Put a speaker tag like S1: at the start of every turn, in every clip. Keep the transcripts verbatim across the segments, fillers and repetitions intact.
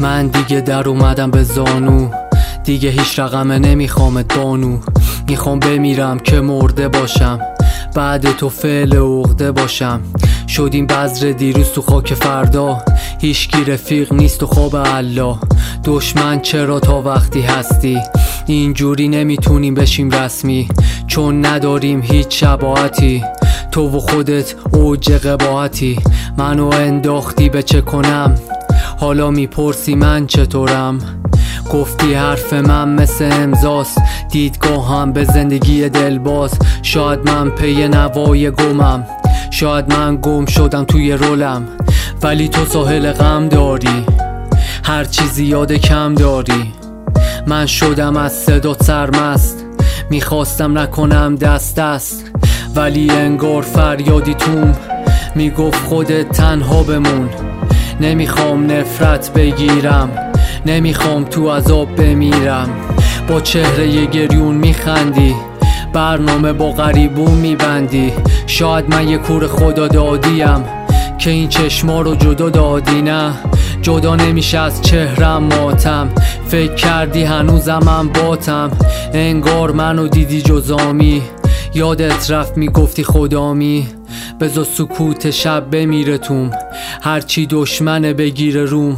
S1: من دیگه در اومدم به زانو، دیگه هیچ رقمه نمیخوامت بانو. میخوام بمیرم که مرده باشم، بعد تو فعل عقده باشم. شدیم بذر دیروز تو خاک فردا، هیچکی رفیق نیست و خواب الله. دشمن چرا تا وقتی هستی، اینجوری نمیتونیم بشیم رسمی، چون نداریم هیچ شباهتی. تو و خودت اوج قباحتی، منو انداختی به چه کنم، حالا میپرسی من چطورم. گفتی حرف من مثل امضاست، دیدگاهم به زندگی دلباز. شاید من پی نوای گمم، شاید من گم شدم توی رولم، ولی تو ساحل غم داری، هر چیزی یاد کم داری. من شدم از صدات سرمست، میخواستم نکنم دست دست، ولی انگار فریادی توم میگفت خودت تنها بمون. نمیخوام نفرت بگیرم، نمیخوام تو عذاب بمیرم. با چهره ی گریون میخندی، برنامه با غریبون میبندی. شاید من یه کور خدا دادیم که این چشما رو جدا دادی. نه جدا نمیشه از چهرم ماتم، فکر کردی هنوزم من باتم. انگار منو دیدی جزامی، یادت رفت میگفتی خدامی. بذار سکوت شب بمیره توم، هرچی دشمنه بگیره روم.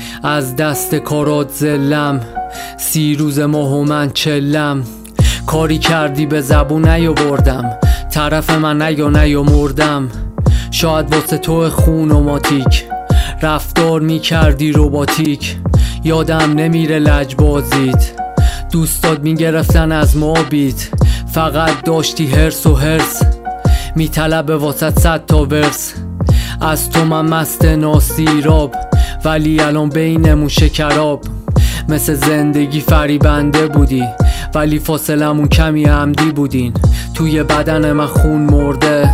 S1: از دست کارات زلم، سی روز ماه و من چلم. کاری کردی به زبون نیاوردم، طرف من نیا نیا مردم. شاید واسه تو خون و ماتیک، رفتار میکردی روباتیک. یادم نمیره لجبازیت، دوستات میگرفتن از ما بیت. فقط داشتی هرس و هرس، میطلبه واسه صد تا ورس. از تو من مست ناسیراب، ولی الان بینمون شکراب. مثل زندگی فریبنده بودی، ولی فاصلمون کمی عمدی بودین. توی بدن من خون مرده،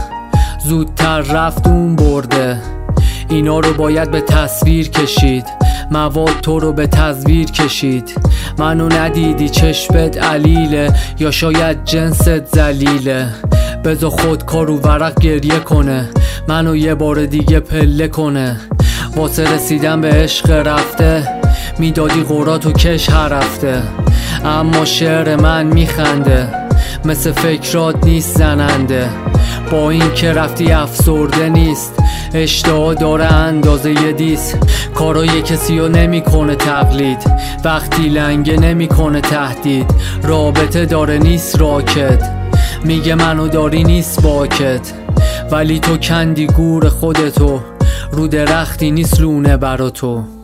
S1: زودتر رفت اون برده. اینا رو باید به تصویر کشید، مواد تو رو به تصویر کشید. منو ندیدی چشمت علیله، یا شاید جنست ذلیله. بذار خود کارو ورق گریه کنه، منو یه بار دیگه پله کنه. واسه رسیدن به عشق رفته، میدادی قراتو کش هر هفته. اما شعر من میخنده، مثل فکرات نیست زننده. با این که رفتی افسرده نیست، اشتها داره اندازه ی دیس. کارای کسی رو نمی کنه تقلید، وقتی لنگه نمی کنه تهدید. رابطه داره نیست راکت، میگه منو داری نیست باکت. ولی تو کندی گور خودتو، رو درختی نیست لونه برا تو.